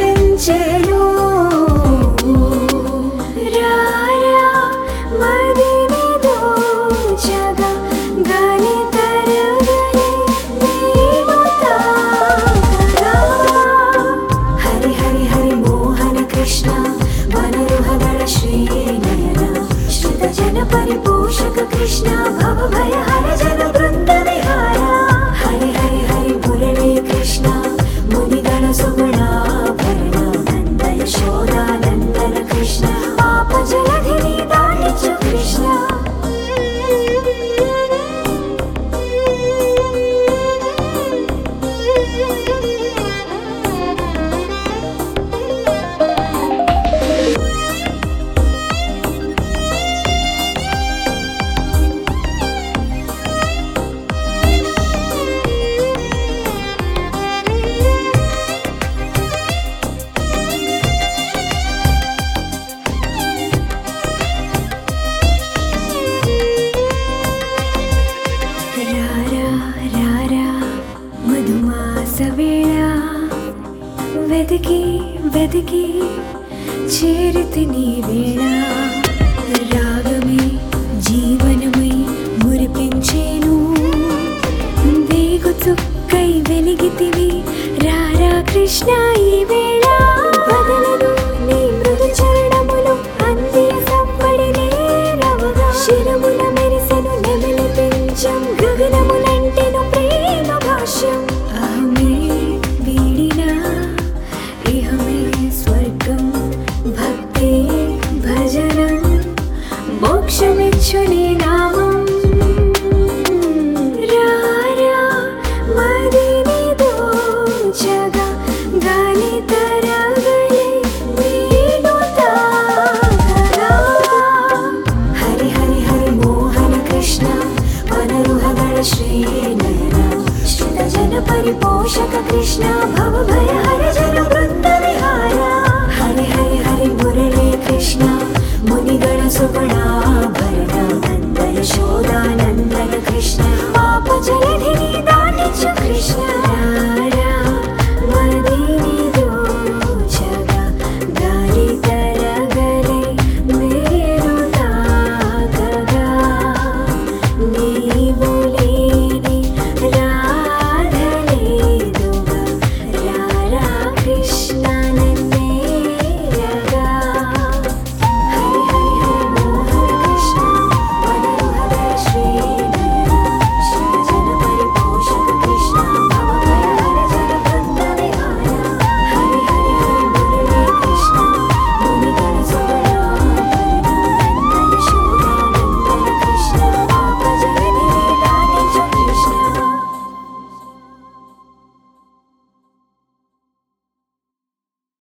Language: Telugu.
పలకరించెను రారా మదిని దోచగా గాలి తరగని నేను తాకగా హరి హరి హరి మోహన కృష్ణ వనరుహగణ శ్రీనయన శ్రుత జన పరిపోషక కృష్ణ భవ భయ హర జన బృంద విహార హరి హరి హరి మురళీ కృష్ణ మునిగణ సుగుణాభరణ నంద యశోదానందన కృష్ణ పాప జలధిని దాటించు కృష్ణ మధుమాసవేళ వెతికి వెతికి చేరితి నీ వేళ రాగమే జీవనమై మురిపించేను వేగు చుక్కై వెలిగితివి రారా కృష్ణ ఈ వేళ బదలను నీ మృదు చరణములు అందియ సప్పడినే రవగా శిరముల మెరిసెను నెమలి పించం గగనములంటెను ప్రేమ భాష్యం అహమే వీడినా ఇహమే స్వర్గం భక్తి భజనం మోక్షమిచ్చునే